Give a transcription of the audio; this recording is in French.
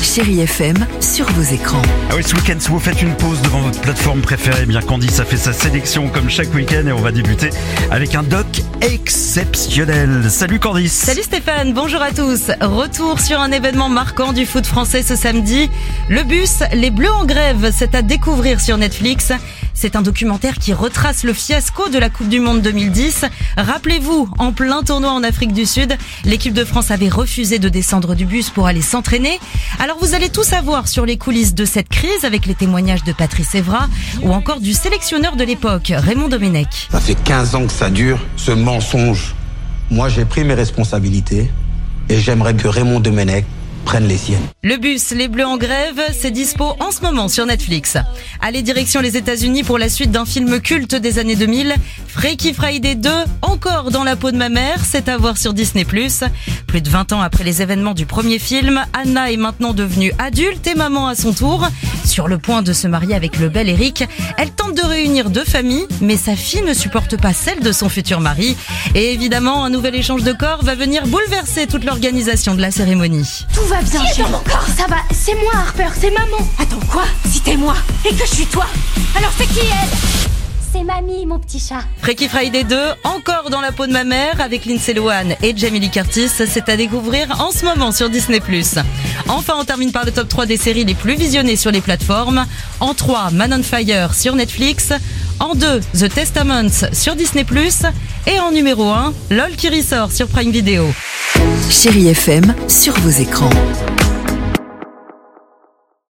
Chérie FM sur vos écrans. Ah oui, ce week-end, si vous faites une pause devant votre plateforme préférée, bien Candice a fait sa sélection comme chaque week-end et on va débuter avec un doc exceptionnel. Salut Candice. Salut Stéphane, bonjour à tous. Retour sur un événement marquant du foot français ce samedi. Le bus, les Bleus en grève, c'est à découvrir sur Netflix. C'est un documentaire qui retrace le fiasco de la Coupe du Monde 2010. Rappelez-vous, en plein tournoi en Afrique du Sud, l'équipe de France avait refusé de descendre du bus pour aller s'entraîner. Alors vous allez tout savoir sur les coulisses de cette crise avec les témoignages de Patrice Evra ou encore du sélectionneur de l'époque, Raymond Domenech. Ça fait 15 ans que ça dure, ce mensonge. Moi, j'ai pris mes responsabilités et j'aimerais que Raymond Domenech prenne les siennes. Le bus, les Bleus en grève, c'est dispo en ce moment sur Netflix. Allez, direction les États-Unis pour la suite d'un film culte des années 2000. Freaky Friday 2, encore dans la peau de ma mère, c'est à voir sur Disney+. Plus de 20 ans après les événements du premier film, Anna est maintenant devenue adulte et maman à son tour. Sur le point de se marier avec le bel Eric, elle tente de réunir deux familles, mais sa fille ne supporte pas celle de son futur mari. Et évidemment, un nouvel échange de corps va venir bouleverser toute l'organisation de la cérémonie. Tout va bien, chérie. Dans mon corps, ça va. C'est moi, Harper, c'est maman. Attends, quoi? Si t'es moi et que je suis toi, alors c'est qui elle? C'est mamie, mon petit chat. Freaky Friday 2, encore dans la peau de ma mère, avec Lindsay Lohan et Jamie Lee Curtis, c'est à découvrir en ce moment sur Disney+. Enfin, on termine par le top 3 des séries les plus visionnées sur les plateformes. En 3, Man on Fire sur Netflix. En 2, The Testament sur Disney+. Et en numéro 1, LOL qui ressort sur Prime Video. Chérie FM sur vos écrans.